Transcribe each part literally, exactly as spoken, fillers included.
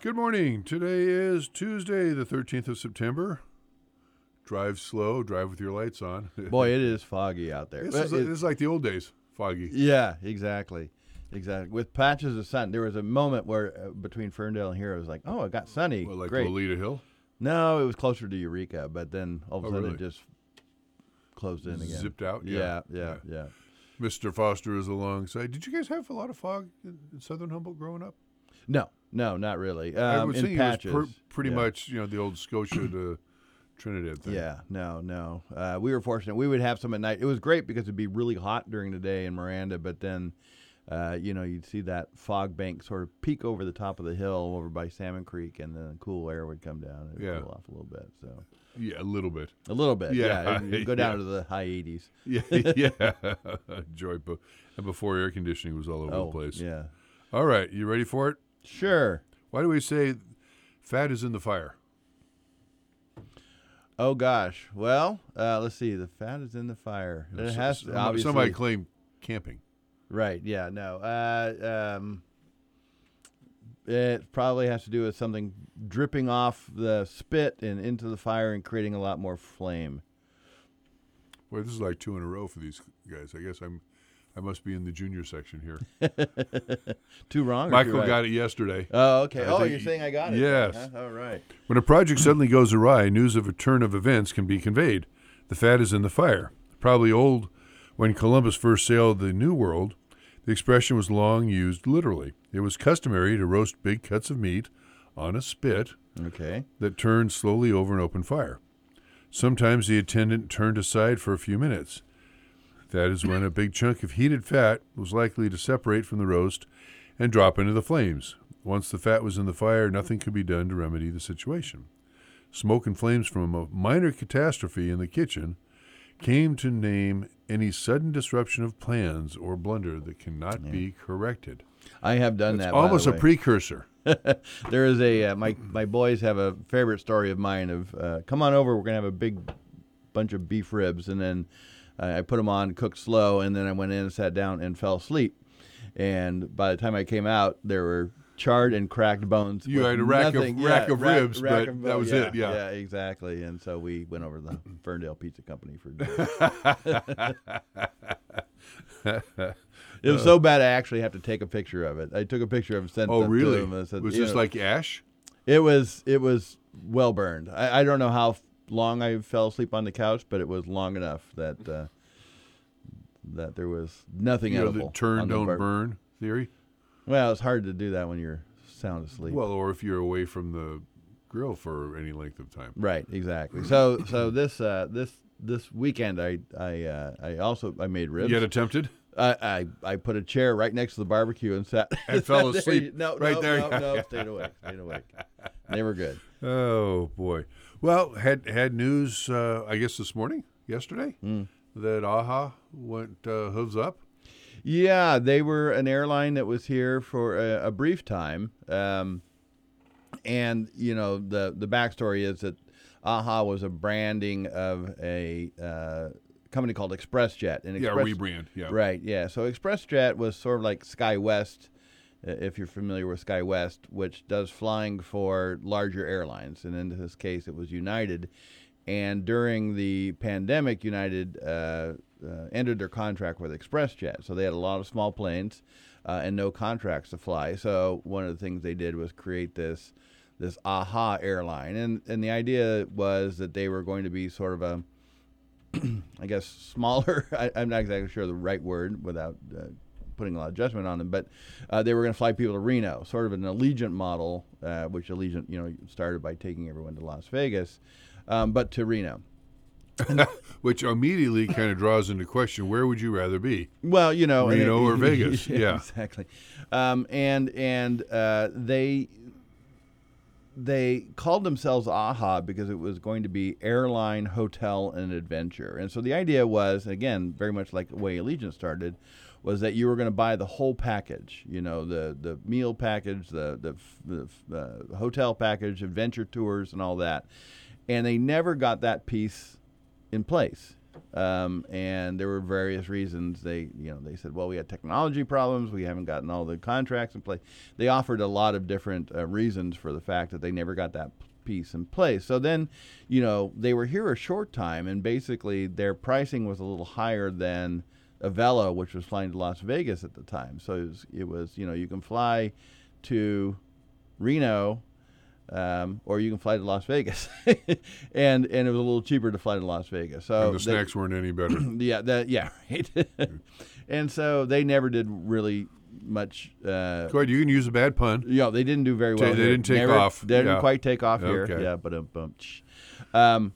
Good morning. Today is Tuesday, the thirteenth of September. Drive slow, drive with your lights on. Boy, it is foggy out there. This But is, it- this is like the old days, foggy. yeah, exactly. Exactly. With patches of sun. There was a moment where uh, between Ferndale and here, it was like, oh, it got sunny. Well, like Great. Lolita Hill. No, it was closer to Eureka, but then all of a Oh, sudden really? it just closed in again. Zipped out? Yeah, Yeah. yeah, yeah. Mister Foster is alongside. Did you guys have a lot of fog in, in Southern Humboldt growing up? No, no, not really. I Um, was in thinking patches. it was pr- pretty yeah. much, you know, the old Scotia to Trinidad thing. Yeah, no, no. Uh, we were fortunate. We would have some at night. It was great because it'd be really hot during the day in Miranda, but then, uh, you know, you'd see that fog bank sort of peak over the top of the hill over by Salmon Creek, and then cool air would come down and Yeah. cool off a little bit. So Yeah, a little bit. a little bit, Yeah, yeah. It'd go down yeah. to the high eighties. Yeah, yeah. Joy, but and before air conditioning was all over Oh, the place. yeah. All right, you ready for it? Sure. Why do we say fat is in the fire? Oh gosh. Well, uh, let's see. The fat is in the fire. It S- has s- to, obviously. Somebody claim camping. Right. Yeah. No. Uh, um, it probably has to do with something dripping off the spit and into the fire and creating a lot more flame. Boy, this is like two in a row for these guys. I guess I'm, I must be in the junior section here. Too wrong. Or Michael too right? got it yesterday. Oh, okay. I oh, think you're y- saying I got it. yes. Huh? All right. When a project suddenly goes awry, news of a turn of events can be conveyed. The fat is in the fire. Probably old when Columbus first sailed the New World, the expression was long used literally. It was customary to roast big cuts of meat on a spit Okay. that turned slowly over an open fire. Sometimes the attendant turned aside for a few minutes. That is when a big chunk of heated fat was likely to separate from the roast and drop into the flames. Once the fat was in the fire, nothing could be done to remedy the situation. Smoke and flames from a minor catastrophe in the kitchen came to name any sudden disruption of plans or blunder that cannot Yeah. be corrected. I have done It's that. by the almost a way. precursor. There is a uh, my my boys have a favorite story of mine of uh, come on over, we're gonna have a big bunch of beef ribs, and then uh, I put them on, cooked slow, and then I went in and sat down and fell asleep. And by the time I came out, there were charred and cracked bones. You with had a rack of- nothing- rack of rack- ribs, rack but of that bone- was yeah, it, yeah. yeah, exactly. And so we went over to the Ferndale Pizza Company for dinner. It was so bad I actually have to take a picture of it. I took a picture of it and sent Oh, it to really? him. And said, Was you this know, like ash? It was it was well burned. I, I don't know how f- long I fell asleep on the couch, but it was long enough that uh, that there was nothing You know, edible. the turn, on the don't bar- burn theory? Well, it's hard to do that when you're sound asleep. Well, or if you're away from the grill for any length of time. Right, exactly. So so this uh, this this weekend I I uh, I also I made ribs. You had attempted? I, I I put a chair right next to the barbecue and sat And fell sat there. asleep No, right no, there. No, no, stayed awake, stayed awake. They were good. Oh, boy. Well, had had news, uh, I guess, this morning, yesterday, Mm. that AHA went uh, hooves up. Yeah, they were an airline that was here for a, a brief time, um, and you know the the backstory is that AHA was a branding of a uh, company called ExpressJet. And Yeah, Express, rebrand. Yeah. Right. Yeah. So ExpressJet was sort of like SkyWest, uh, if you're familiar with SkyWest, which does flying for larger airlines, and in this case, it was United. And during the pandemic, United uh, uh, ended their contract with ExpressJet. So they had a lot of small planes uh, and no contracts to fly. So one of the things they did was create this this AHA airline. And, and the idea was that they were going to be sort of a, I guess, smaller. I, I'm not exactly sure the right word without uh, putting a lot of judgment on them. But uh, they were going to fly people to Reno, sort of an Allegiant model, uh, which Allegiant, you know, started by taking everyone to Las Vegas. Um, but to Reno. Which immediately kind of draws into question, where would you rather be? Well, you know, and Reno it- or Vegas, yeah. exactly. Um, and and uh, they they called themselves AHA because it was going to be airline, hotel, and adventure. And so the idea was, again, very much like the way Allegiant started, was that you were going to buy the whole package. You know, the the meal package, the the, the uh, hotel package, adventure tours, and all that. And they never got that piece in place. um, and there were various reasons. They, you know, they said, well, we had technology problems. We haven't gotten all the contracts in place. They offered a lot of different uh, reasons for the fact that they never got that piece in place. So then, you know, they were here a short time, and basically their pricing was a little higher than Avelo, which was flying to Las Vegas at the time. So it was, it was you know, you can fly to Reno, um, or you can fly to Las Vegas, and and it was a little cheaper to fly to Las Vegas. So and the snacks they, weren't any better. Yeah, that yeah, right. And so they never did really much. Uh, Go ahead, you can use a bad pun. Yeah, they didn't do very well. They here. didn't take never, off. They didn't yeah. quite take off here. Okay. Yeah, but um, um,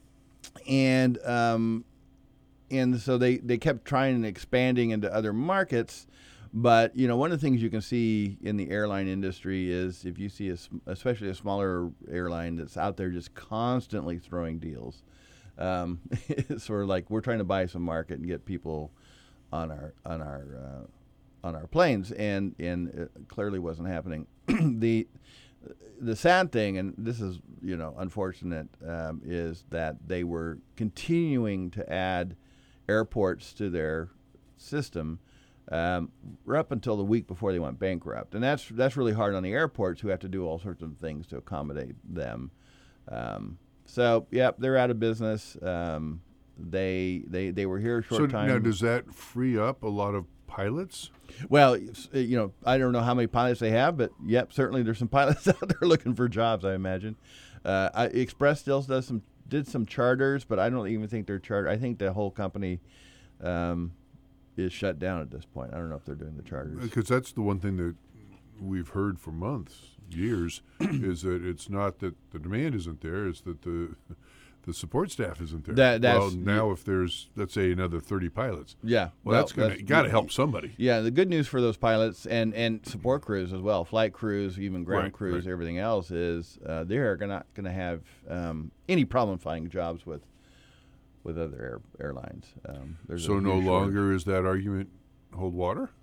and um, and so they they kept trying and expanding into other markets. But, you know, one of the things you can see in the airline industry is if you see, a, especially a smaller airline that's out there just constantly throwing deals, um, it's sort of like we're trying to buy some market and get people on our on our uh, on our planes, and and it clearly wasn't happening. the the sad thing, and this is, you know, unfortunate, um, is that they were continuing to add airports to their system. Um, up until the week before they went bankrupt, and that's that's really hard on the airports, who have to do all sorts of things to accommodate them. Um, so, yeah, they're out of business. Um, they they they were here a short so time. Now, does that free up a lot of pilots? Well, you know, I don't know how many pilots they have, but yep, certainly there's some pilots out there looking for jobs, I imagine. Uh, I, Express still does some did some charters, but I don't even think they're charter. I think the whole company. Um, is shut down at this point. I don't know if they're doing the charters. Because that's the one thing that we've heard for months, years, is that it's not that the demand isn't there, it's that the the support staff isn't there. That, that's, well, now if there's, let's say, another thirty pilots. Yeah. Well, well that's going to, got to help somebody. Yeah, the good news for those pilots and, and support crews as well, flight crews, even ground right, crews, right. everything else, is uh, they're not going to have um, any problem finding jobs with with other air, airlines. Um, there's so no shortage. longer is that argument hold water?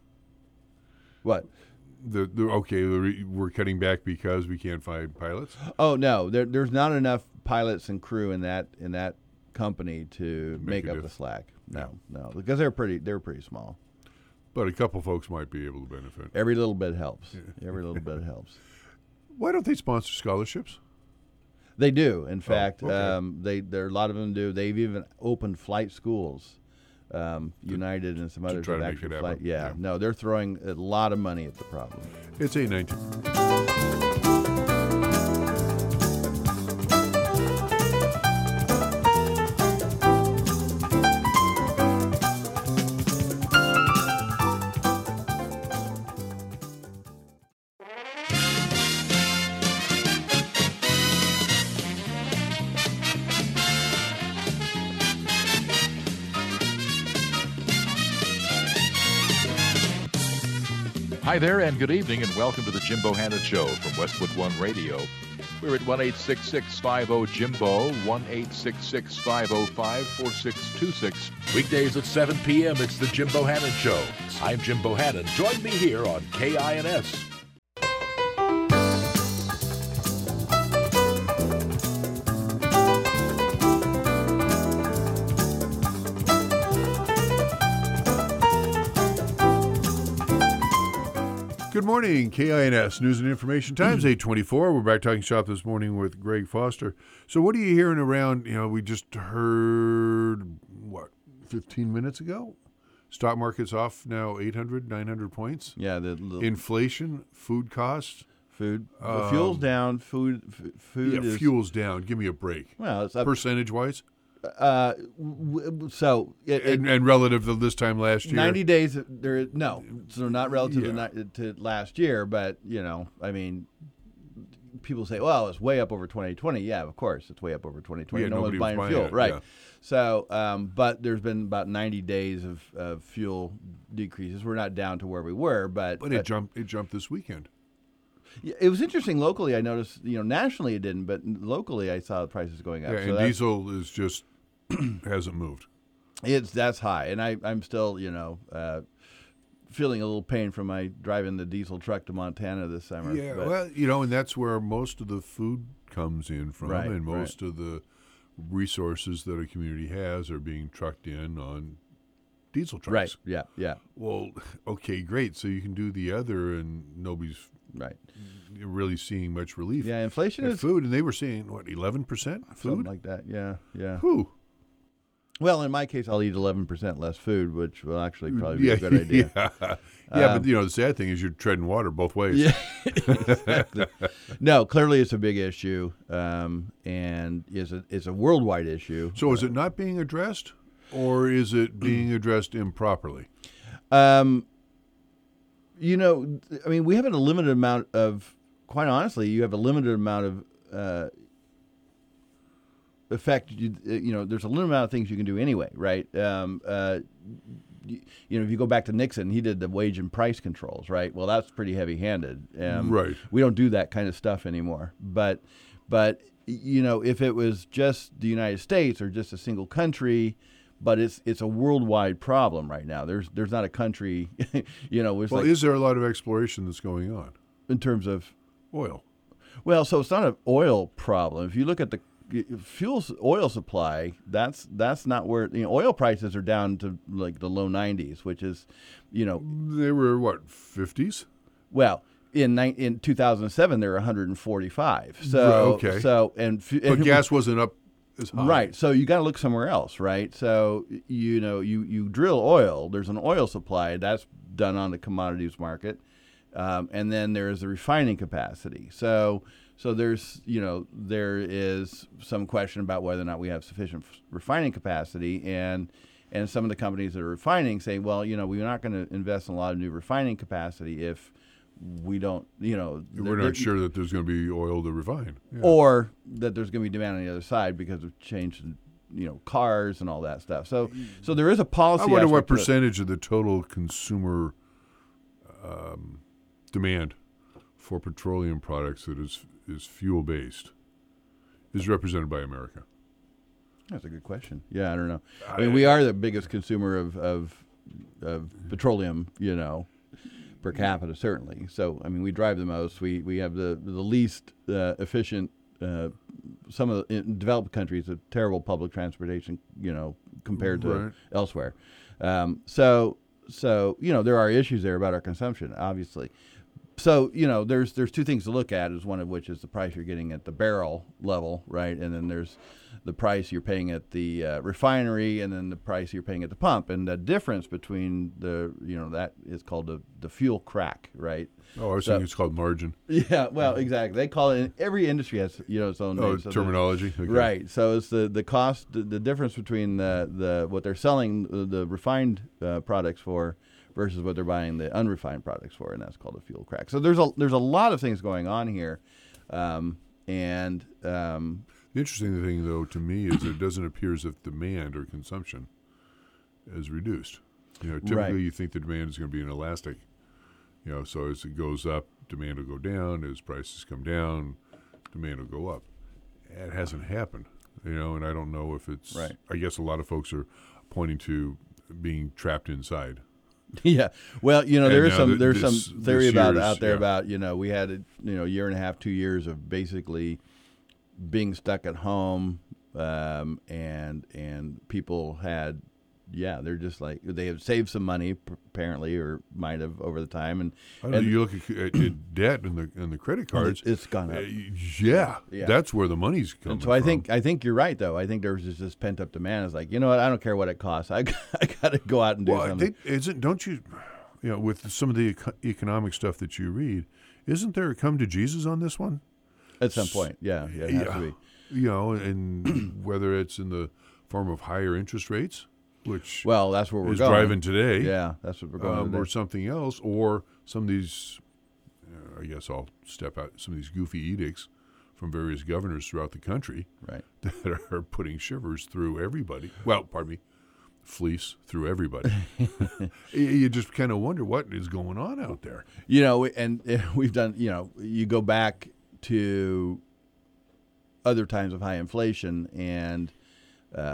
What? The, the okay, the re, we're cutting back because we can't find pilots. Oh no, there, there's not enough pilots and crew in that in that company to, to make, make up the slack. No, no, because they're pretty they're pretty small. But a couple folks might be able to benefit. Every little bit helps. Yeah. Every little bit helps. Why don't they sponsor scholarships? They do. In fact, oh, okay. um, they there a lot of them do. They've even opened flight schools. Um, to, United and some others try have to make actually it flight. happen. Yeah, Yeah. no, they're throwing a lot of money at the problem. It's eight nineteen. Hi there, and good evening, and welcome to the Jim Bohannon Show from Westwood One Radio. We're at one eight six six, five oh, Jimbo, one eight six six, five oh five, four six two six. Weekdays at seven p.m., it's the Jim Bohannon Show. I'm Jim Bohannon. Join me here on K I N S. Good morning, K I N S News and Information Times, eight twenty-four. We're back talking shop this morning with Greg Foster. So what are you hearing around, you know, we just heard, what, fifteen minutes ago? Stock market's off now eight hundred, nine hundred points. Yeah, the little Inflation, food costs. food, Um, fuel's down. Food, f- food Yeah, is fuel's down. Give me a break. well, it's up. Percentage-wise? Uh, w- w- so it, it, And, and relative to this time last year? ninety days. There, no, so not relative Yeah. to, ni- to last year, but you know, I mean, people say, "Well, it's way up over twenty twenty." Yeah, of course, it's way up over twenty twenty. Yeah, no one's nobody was buying buying fuel, it, right? yeah. So, um, but there's been about ninety days of, of fuel decreases. We're not down to where we were, but But it jumped It jumped this weekend. Yeah, it was interesting locally. I noticed, you know, nationally it didn't, but locally I saw the prices going up. Yeah, so and that's- diesel is just hasn't moved. It's that's high, and I I'm still you know uh, feeling a little pain from my driving the diesel truck to Montana this summer. Yeah, but- well, you know, and that's where most of the food comes in from, Right, and most of the resources that a community has are being trucked in on diesel trucks. Right. Yeah. Yeah. Well, okay, great. So you can do the other, and nobody's Right. really seeing much relief. Yeah. Inflation at is food, and they were saying what eleven percent something food. like that. Yeah. Yeah. Whew. Well, in my case, I'll eat eleven percent less food, which will actually probably be yeah, a good idea. Yeah, yeah Um, but you know the sad thing is you're treading water both ways. Yeah, exactly. No, clearly it's a big issue, um, and is a it's a worldwide issue. So is it not being addressed, or is it being addressed improperly? Um, you know, I mean, we have a limited amount of. Quite honestly, you have a limited amount of uh, effect. You, you know, there's a limited amount of things you can do anyway, right? Um, uh, you, you know, if you go back to Nixon, he did the wage and price controls, right? Well, that's pretty heavy-handed. Um, Right. We don't do that kind of stuff anymore. But, but you know, if it was just the United States or just a single country, but it's it's a worldwide problem right now. There's there's not a country, you know. It's Well, like, is there a lot of exploration that's going on? in terms of, Oil. well, so it's not an oil problem. If you look at the fuel oil supply, that's that's not where, you know, oil prices are down to like the low nineties, which is, you know, They were what, fifties? well, in ni- in two thousand seven they were one hundred forty-five. So Right, okay. so and, f- But and gas wasn't up as high. right. So you got to look somewhere else, right? So you know, you you drill oil. There's an oil supply that's done on the commodities market. Um, and then there's the refining capacity. So, so there's, you know, there is some question about whether or not we have sufficient f- refining capacity, and and some of the companies that are refining say, well, you know, we're not going to invest in a lot of new refining capacity if we don't, you know, We're not sure that there's going to be oil to refine. Yeah. or that there's going to be demand on the other side because of change in, you know, cars and all that stuff. So, so there is a policy. I wonder what aspect to it. percentage of the total consumer um, demand for petroleum products that is is fuel based is represented by America. That's a good question. Yeah, I don't know. I mean, we are the biggest consumer of, of of petroleum, you know, per capita, certainly. So, I mean, we drive the most. We we have the the least uh, efficient. Uh, some of the in developed countries have terrible public transportation, you know, compared to Right. elsewhere. Um, so so you know, there are issues there about our consumption, obviously. So, you know, there's there's two things to look at, is one of which is the price you're getting at the barrel level, right? And then there's the price you're paying at the uh, refinery, and then the price you're paying at the pump. And the difference between the, you know, that is called the, the fuel crack, right? Oh, I was So- thinking it's called margin. Yeah, well, exactly. They call it, every industry has, you know, its own Oh, name. So the- terminology. Okay. Right. So it's the, the cost, the, the difference between the, the what they're selling the, the refined uh, products for versus what they're buying the unrefined products for, and that's called a fuel crack. So there's a there's a lot of things going on here, um, and um, The interesting thing, though, to me is it doesn't appear as if demand or consumption is reduced. You know, typically Right. you think the demand is going to be inelastic. You know, so as it goes up, demand will go down. As prices come down, demand will go up. It hasn't happened. You know, and I don't know if it's. Right. I guess a lot of folks are pointing to being trapped inside. yeah. Well, you know, And there is now some th- there's this- some theory this about year's- out there yeah. about, you know, we had a, you know, year and a half, two years of basically being stuck at home, um, and and people had. Yeah, they're just like, they have saved some money p- apparently, or might have over the time, and, I don't know, and you look at, at, at debt and the and the credit cards. it's gone uh, up. yeah, Yeah. that's where the money's coming And so I from. think I think you're right, though. I think there's just this pent up demand. It's like, you know what? I don't care what it costs. I I got to go out and do Well, something. they, isn't don't you, you know, with some of the eco- economic stuff that you read, isn't there a come to Jesus on this one? At some point, yeah, yeah, it has to be. You know, and whether it's in the form of higher interest rates, which Well, that's where we're is going. driving today, Yeah, that's what we're going. um, today. or something else, or some of these, uh, I guess I'll step out, some of these goofy edicts from various governors throughout the country Right. that are putting shivers through everybody. Well, pardon me, fleece through everybody. You- you just kind of wonder what is going on out there. You know, and uh, we've done. You know, you go back to other times of high inflation, and uh,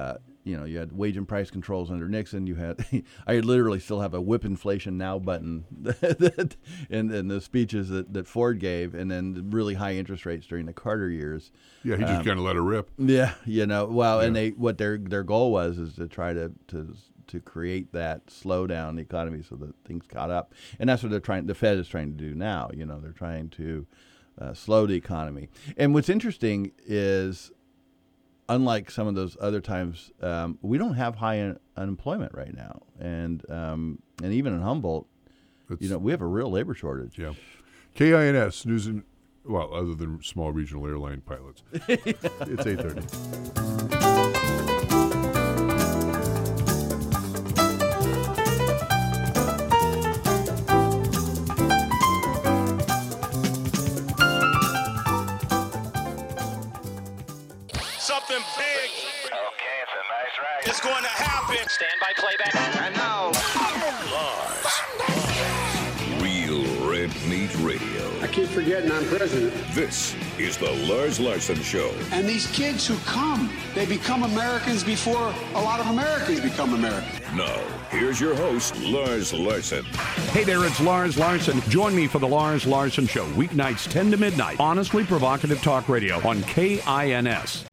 you know, you had wage and price controls under Nixon. You had, I literally still have a whip inflation now button that, in, in the speeches that, that Ford gave, and then really high interest rates during the Carter years. Yeah, he just Um, kind of let it rip. Yeah, you know, well, and Yeah. they what their their goal was is to try to to to create that slowdown in the economy so that things caught up, and that's what they're trying. The Fed is trying to do now. You know, they're trying to uh, slow the economy. And what's interesting is, unlike some of those other times, um, we don't have high un- unemployment right now, and um, and even in Humboldt, It's, you know, we have a real labor shortage. yeah. K I N S news and well, other than small regional airline pilots. It's eight thirty. Something big Okay, it's a nice ride. is going to happen. Stand by playback. And now, Real Red Meat Radio. I keep forgetting I'm president. This is the Lars Larson Show. And these kids who come, they become Americans before a lot of Americans become Americans. Now, here's your host, Lars Larson. Hey there, it's Lars Larson. Join me for the Lars Larson Show, weeknights ten to midnight. Honestly provocative talk radio on K I N S.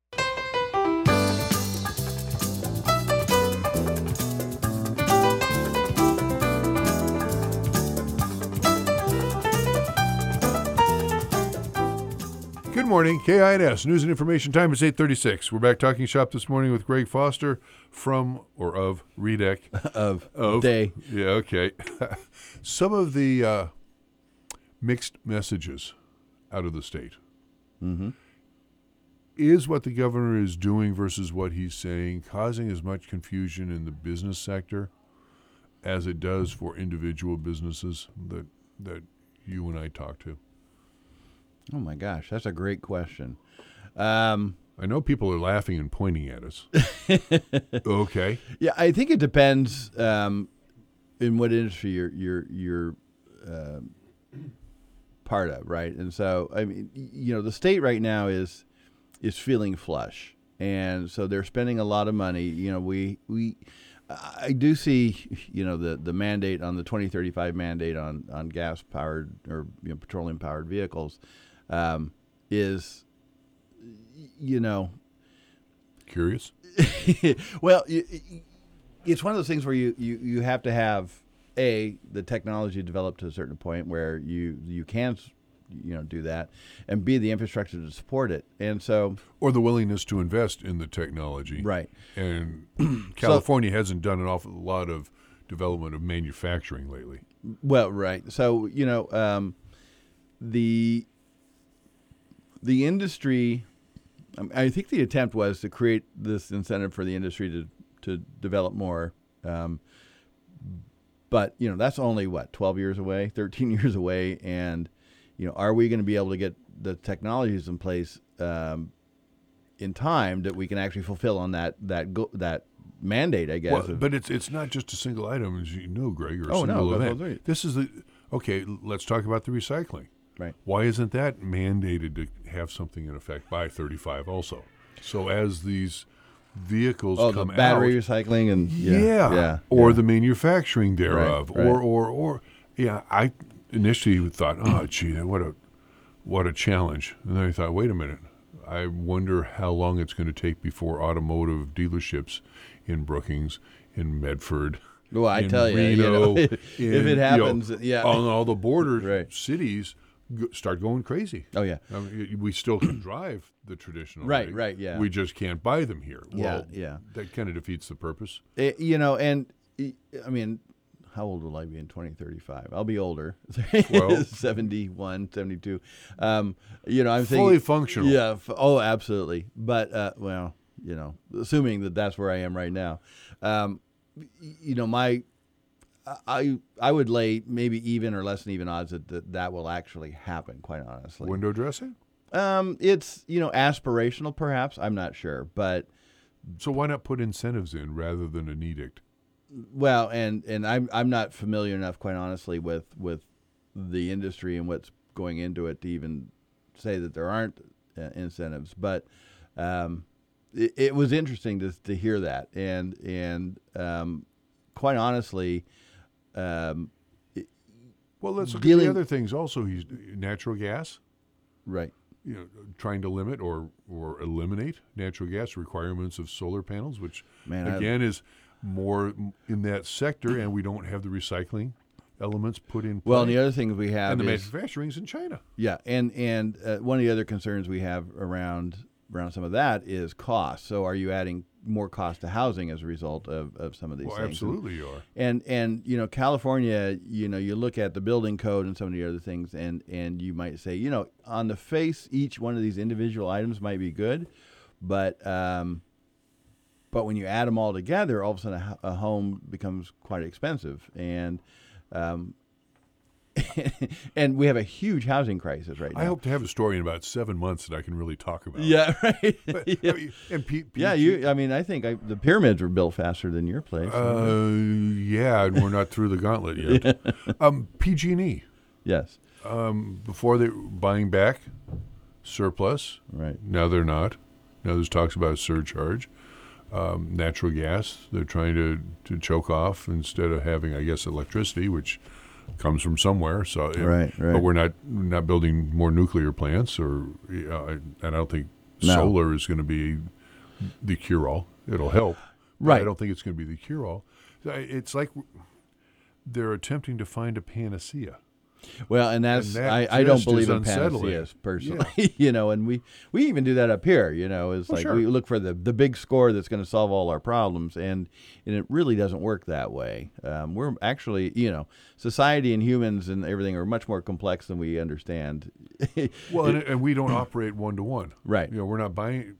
Good morning, K I N S News and Information Time is eight thirty-six. We're back talking shop this morning with Greg Foster from or of Redec. Of, Of day. Yeah, okay. Some of the uh, mixed messages out of the state. Mm-hmm. Is what the governor is doing versus what he's saying causing as much confusion in the business sector as it does for individual businesses that that you and I talk to? Oh my gosh, that's a great question. Um, I know people are laughing and pointing at us. Okay. yeah, I think it depends um, in what industry you're you're you're uh, part of, right? And so, I mean, y- you know, the state right now is is feeling flush, and so they're spending a lot of money. You know, we we I do see, you know, the the mandate on the twenty thirty-five mandate on on gas powered or you know, petroleum powered vehicles um, is, you know. Curious? Well, y- y- it's one of those things where you, you, you have to have a the technology developed to a certain point where you you can you know do that, and b the infrastructure to support it, and so Or the willingness to invest in the technology. right. And California hasn't done an awful lot of development of manufacturing lately. Well, right. So you know um, the the industry. um, I think the attempt was to create this incentive for the industry to to develop more. Um, but you know that's only what twelve years away, thirteen years away, and you know are we going to be able to get the technologies in place um, in time that we can actually fulfill on that that go, that mandate? I guess. Well, of- but it's it's not just a single item, as you know, Greg, or a Oh, no, single that's event. right. This is the okay. Let's talk about the recycling. right. Why isn't that mandated to have something in effect by thirty-five also? So as these vehicles Oh, the come battery out, recycling and yeah, yeah, yeah or yeah. the manufacturing thereof, Right, or right. or or yeah. I initially thought, oh, gee, what a what a challenge, and then I thought, wait a minute. I wonder how long it's going to take before automotive dealerships in Brookings, in Medford, Well, I in tell you, you Reno, know, if in, it you know, happens, yeah. on all the border Right. cities, go, start going crazy. Oh yeah, I mean, we still can drive the traditional Right, way. right, yeah. We just can't buy them here. Yeah, Well, yeah. That kind of defeats the purpose. It- you know, and y- I mean, how old will I be in twenty thirty-five? I'll be older, Well- seventy-one, seventy-two. Um, you know, I'm Fully thinking functional. Yeah. F- oh, absolutely. But uh, well, you know, assuming that that's where I am right now, um, y- you know, my. I I would lay maybe even or less than even odds that that, that will actually happen. Quite honestly, Window dressing? um, it's you know aspirational, perhaps. I'm not sure, but So why not put incentives in rather than an edict? well, and and I'm I'm not familiar enough, quite honestly, with with the industry and what's going into it to even say that there aren't uh, incentives. But um, it, it was interesting to to hear that, and and um, quite honestly, um, it, Well, let's look dealing- at the other things also. He's natural gas. right. You know, trying to limit or or eliminate natural gas requirements of solar panels, which Man, I- again is more in that sector, and we don't have the recycling elements put in. Well, play. and the other thing we have and the is manufacturing's in China. yeah, and and uh, one of the other concerns we have around around some of that is cost. So, are you adding more cost to housing as a result of, of some of these Well, things? absolutely you are. And and you know, California, you know, you look at the building code and some of the other things, and and you might say, you know, on the face, each one of these individual items might be good, but um, but when you add them all together, all of a sudden a, ho- a home becomes quite expensive, and um, and we have a huge housing crisis right now. I hope to have a story in about seven months that I can really talk about. Yeah, right. But, yeah. I mean, and P- Yeah, PG you. I mean, I think I, the pyramids were built faster than your place. Uh, yeah, and we're not through the gauntlet yet. um, P G and E. yes. Um, before they were buying back surplus. Right. Now they're not. Now there's talks about a surcharge. Um, natural gas, they're trying to, to choke off instead of having, I guess, electricity, which comes from somewhere. So, Right, right. But we're not we're not building more nuclear plants, or uh, and I don't think No. solar is going to be the cure-all. It'll help. but Right. I don't think it's going to be the cure-all. It's like they're attempting to find a panacea. Well, and that's And that I, I don't just believe is in unsettling. panaceas personally. you know, and we, we even do that up here. You know, it's Well, like sure. we look for the, the big score that's going to solve all our problems, and and it really doesn't work that way. Um, we're actually, you know, society and humans and everything are much more complex than we understand. Well, and, and we don't operate one to one. Right. You know, we're not buying.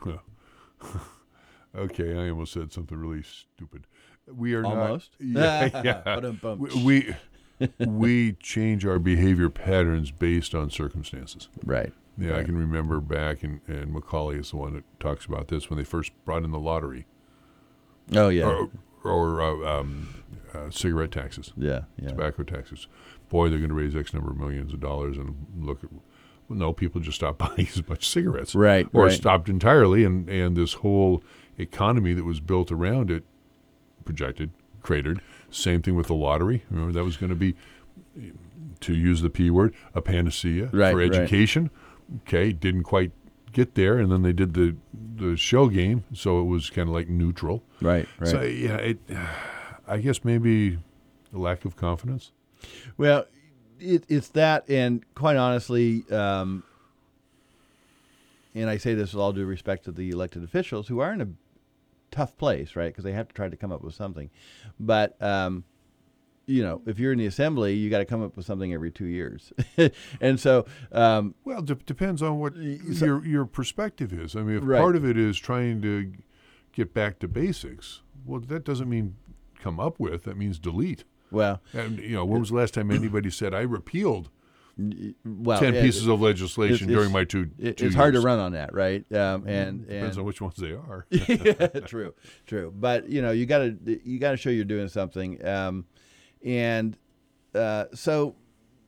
Okay, I almost said something really stupid. We are Almost? not. Yeah, yeah. Ba-dum-bum. we, we we change our behavior patterns based on circumstances. Right. Yeah, I Right. can remember back, and, and Macaulay is the one that talks about this when they first brought in the lottery Oh yeah. or, or uh, um, uh, cigarette taxes, yeah. Yeah. tobacco taxes. Boy, they're going to raise X number of millions of dollars, and look at. Well, no, people just stopped buying as much cigarettes, Right, Or right. stopped entirely, and, and this whole economy that was built around it, projected, cratered. Same thing with the lottery. Remember, that was going to be, to use the P word, a panacea Right, for right. education. Okay, didn't quite get there, and then they did the the shell game, so it was kind of like neutral. Right. Right. So yeah, it. I guess maybe a lack of confidence. Well, it, it's that, and quite honestly, um, and I say this with all due respect to the elected officials who are in a tough place, right? Because they have to try to come up with something. But, um, you know, if you're in the assembly, you got to come up with something every two years. and so, um, Well, de- depends on what so- your your perspective is. I mean, if Right. part of it is trying to get back to basics, well, that doesn't mean come up with. That means delete. well, And you know, when was the last time anybody said I repealed well, ten it- pieces of legislation it's- during my two? it- two it's hard to years? run on that, right? Um, and Depends and, on which ones they are. yeah, true, true. But you know, you got to you got to show you're doing something, um, and uh, so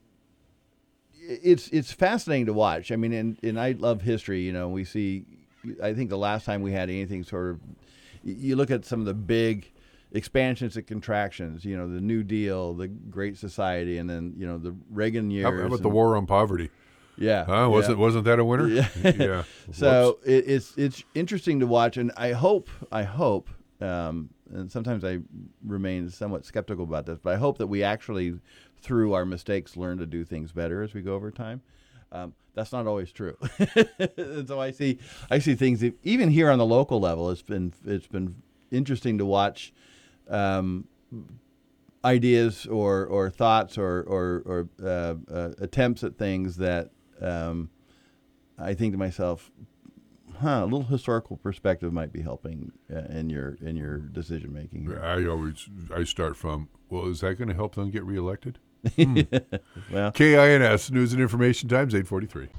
it's it's fascinating to watch. I mean, and and I love history. You know, we see. I think the last time we had anything sort of, you look at some of the big expansions and contractions. You know, the New Deal, the Great Society, and then you know the Reagan years. How how about the and- war on poverty? Yeah, Huh? Wasn't yeah. wasn't that a winner? Yeah. yeah. So it, it's it's interesting to watch, and I hope I hope, um, and sometimes I remain somewhat skeptical about this, but I hope that we actually, through our mistakes, learn to do things better as we go over time. Um, that's not always true, and so I see I see things that, even here on the local level. It's been it's been interesting to watch. Um, ideas or, or thoughts or or, or uh, uh, attempts at things that um, I think to myself, huh, a little historical perspective might be helping uh, in your in your decision making here. I always I start from, well, is that going to help them get reelected? Well, K I N S News and Information Times eight forty-three.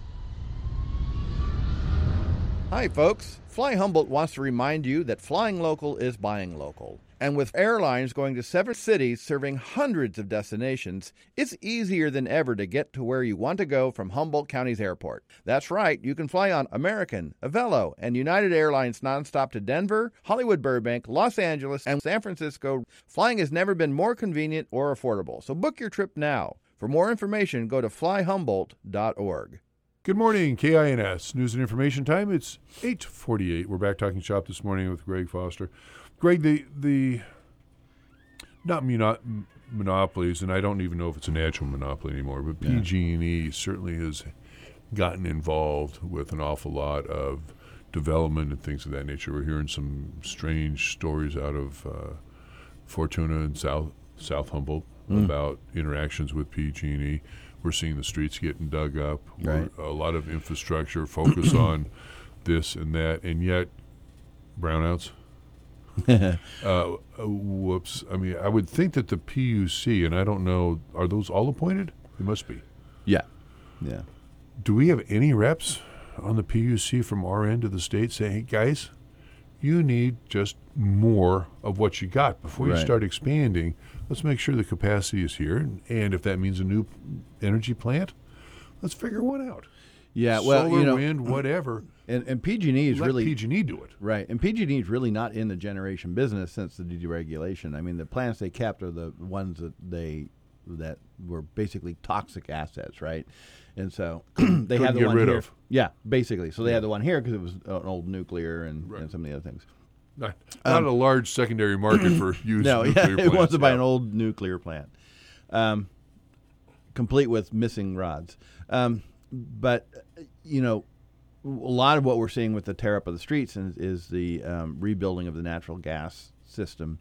hi folks. Fly Humboldt wants to remind you that flying local is buying local. And with airlines going to seven cities serving hundreds of destinations, it's easier than ever to get to where you want to go from Humboldt County's airport. That's right, you can fly on American, Avelo, and United Airlines nonstop to Denver, Hollywood Burbank, Los Angeles, and San Francisco. Flying has never been more convenient or affordable. So book your trip now. For more information, go to fly humboldt dot org. Good morning, K I N S. News and information time. It's eight forty-eight. We're back talking shop this morning with Greg Foster. Greg, the the not mono- monopolies, and I don't even know if it's a natural monopoly anymore, but Yeah. P G and E certainly has gotten involved with an awful lot of development and things of that nature. We're hearing some strange stories out of uh, Fortuna and South South Humboldt Mm. about interactions with P G and E. We're seeing the streets getting dug up. Right. We're, a lot of infrastructure focus on this and that, and yet brownouts. uh, whoops. I mean, I would think that the P U C, and I don't know, are those all appointed? They must be. Yeah. Yeah. Do we have any reps on the P U C from our end of the state saying, hey, guys, you need just more of what you got before you Right. start expanding? Let's make sure the capacity is here. And, and if that means a new energy plant, let's figure one out. Yeah, well, Solar, you know, wind, whatever. and, and P G and E is Let really P G and E do it. right, and P G and E is really not in the generation business since the deregulation. I mean, the plants they kept are the ones that they that were basically toxic assets, right? And so they Couldn't had the get one rid here. of. Yeah, basically. So they had the one here because it was an old nuclear and, Right. and some of the other things. Not, not a large secondary market for used No, yeah, nuclear it plants. wasn't by yeah. an old nuclear plant, um, complete with missing rods. Um, but uh, you know, a lot of what we're seeing with the tear up of the streets is, is the um, rebuilding of the natural gas system.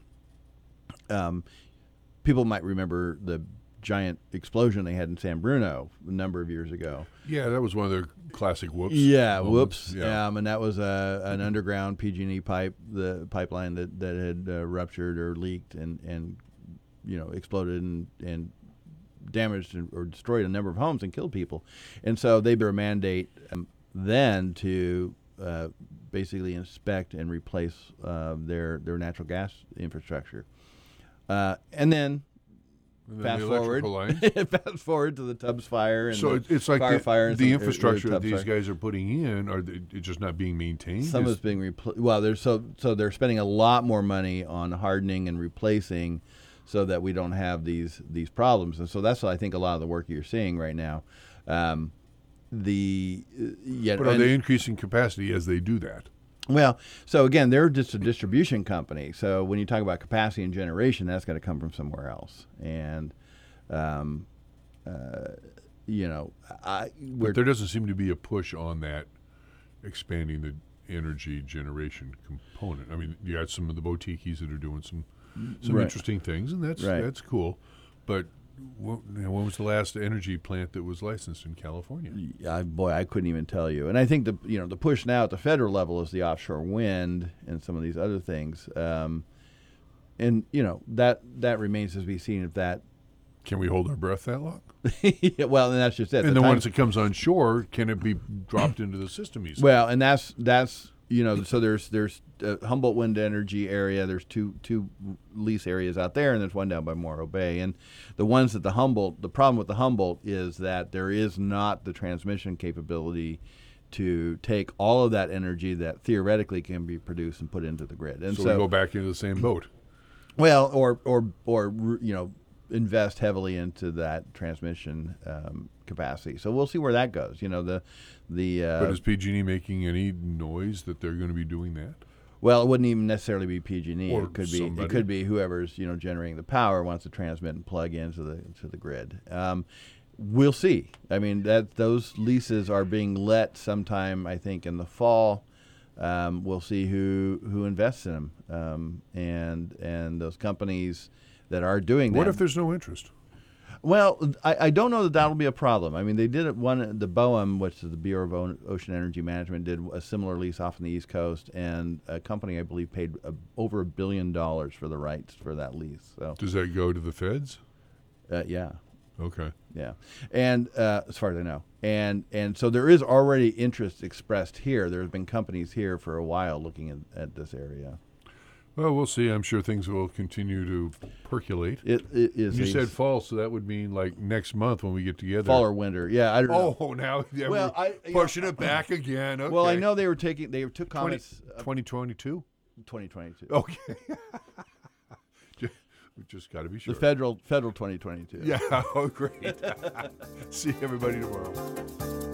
Um, people might remember the giant explosion they had in San Bruno a number of years ago. Yeah, that was one of their classic whoops. Yeah, moments. whoops. Yeah. Um, and that was a, an underground P G and E pipe, the pipeline that, that had uh, ruptured or leaked and, and you know, exploded and, and damaged and, or destroyed a number of homes and killed people. And so they were a mandate um, then to uh, basically inspect and replace uh, their, their natural gas infrastructure. Uh, and then And then fast the forward, electrical lines. fast forward to the Tubbs fire and So the it- it's like fire the, fire and the some- or- or infrastructure that Tubbs these fire. guys are putting in, are they, it's just not being maintained? Some Is- is being replaced. Well, there's so so they're spending a lot more money on hardening and replacing, so that we don't have these these problems. And so that's what I think a lot of the work you're seeing right now. Um, the uh, yeah, but are and- they increasing capacity as they do that? well, so again, they're just a distribution company. So when you talk about capacity and generation, that's got to come from somewhere else. And um, uh, you know, I we're But there doesn't seem to be a push on that expanding the energy generation component. I mean, you got some of the boutiques that are doing some some Right. interesting things, and that's Right. that's cool. But wh- you know, when was the last energy plant that was licensed in California? I, boy, I couldn't even tell you. And I think the you know the push now at the federal level is the offshore wind and some of these other things. Um, and you know that that remains to be seen if that. Can we hold our breath that long? Yeah, well, and that's just it. And the time- ones that comes on shore, can it be dropped into the system easily? Well, and that's that's you know so there's there's uh, Humboldt Wind Energy area. There's two two lease areas out there, and there's one down by Morro Bay. And the ones that the Humboldt, the problem with the Humboldt is that there is not the transmission capability to take all of that energy that theoretically can be produced and put into the grid. And so, so, we go back into the same boat. well, or or or you know invest heavily into that transmission um, capacity. So we'll see where that goes. You know the the uh, But is P G and E making any noise that they're going to be doing that? Well, it wouldn't even necessarily be P G and E. Or It could be somebody. it could be whoever's you know generating the power wants to transmit and plug into the to the grid. Um, we'll see. I mean that those leases are being let sometime I think in the fall. Um, we'll see who who invests in them um, and and those companies that are doing that. What if there's no interest? Well, I, I don't know that that'll be a problem. I mean, they did it one the BOEM, which is the Bureau of O- Ocean Energy Management, did a similar lease off on the East Coast, and a company I believe paid a, over a billion dollars for the rights for that lease. So, Does that go to the feds? uh, yeah, Okay. yeah, and uh, as far as I know, and and so there is already interest expressed here. There's been companies here for a while looking at, at this area. Well, we'll see. I'm sure things will continue to percolate. It, it is. You a said fall, so that would mean like next month when we get together. fall or winter. Yeah, I don't know. Oh, now yeah, Well, we're I- you pushing know, it back again. Okay. Well, I know they were taking. They took comments. uh, twenty twenty-two. twenty twenty-two. Okay. We just got to be sure. The federal federal twenty twenty-two. Yeah. Oh, great. See everybody tomorrow.